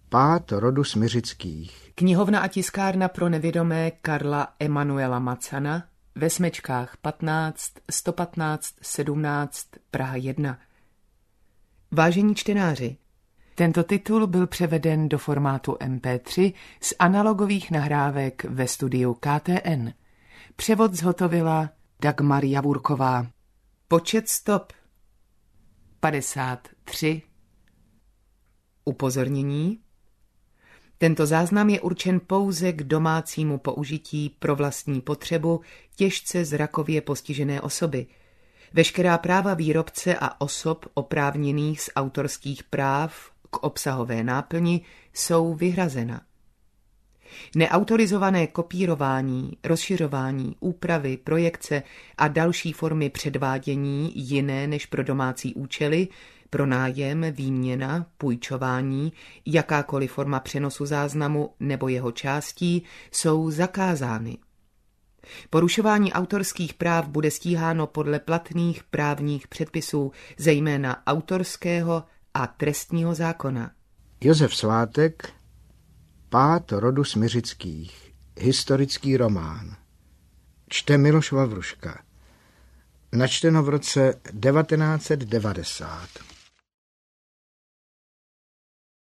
Pád rodu Smiřických. Knihovna a tiskárna pro nevědomé Karla Emanuela Macana ve Smečkách 15 115 17 Praha 1. Vážení čtenáři, tento titul byl převeden do formátu MP3 z analogových nahrávek ve studiu KTN. Převod zhotovila Dagmar Javurková. Počet stop 53. Upozornění. Tento záznam je určen pouze k domácímu použití pro vlastní potřebu těžce zrakově postižené osoby. Veškerá práva výrobce a osob oprávněných z autorských práv k obsahové náplni jsou vyhrazena. Neautorizované kopírování, rozšiřování, úpravy, projekce a další formy předvádění jiné než pro domácí účely, pronájem, výměna, půjčování, jakákoliv forma přenosu záznamu nebo jeho částí jsou zakázány. Porušování autorských práv bude stíháno podle platných právních předpisů, zejména autorského a trestního zákona. Josef Svátek, Pád rodu Smiřických. Historický román. Čte Miloš Vavruška. Načteno v roce 1990.